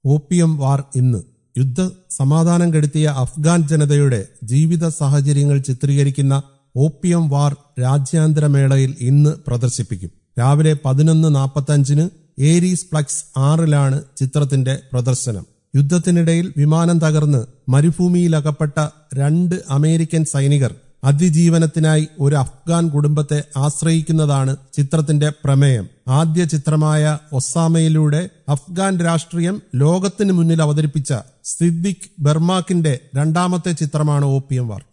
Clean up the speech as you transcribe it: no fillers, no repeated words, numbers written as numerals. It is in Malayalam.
ഓപ്പിയം വാർ ഇന്ന്. യുദ്ധ സമാധാനം കെടുത്തിയ അഫ്ഗാൻ ജനതയുടെ ജീവിത സാഹചര്യങ്ങൾ ചിത്രീകരിക്കുന്ന ഓപ്പിയം വാർ രാജ്യാന്തരമേളയിൽ ഇന്ന് പ്രദർശിപ്പിക്കും. രാവിലെ 11:45 ഏരീസ് പ്ലക്സ് 6 ചിത്രത്തിന്റെ പ്രദർശനം. യുദ്ധത്തിനിടയിൽ വിമാനം തകർന്ന് മരുഭൂമിയിലകപ്പെട്ട 2 അമേരിക്കൻ സൈനികർ അതിജീവനത്തിനായി ഒരു അഫ്ഗാൻ കുടുംബത്തെ ആശ്രയിക്കുന്നതാണ് ചിത്രത്തിന്റെ പ്രമേയം. ആദ്യ ചിത്രമായ ഒസാമയിലൂടെ അഫ്ഗാൻ രാഷ്ട്രീയം ലോകത്തിന് മുന്നിൽ അവതരിപ്പിച്ച സിദ്ദിഖ് ബർമാക്കിന്റെ രണ്ടാമത്തെ ചിത്രമാണ് ഓപ്പിയം വാർ.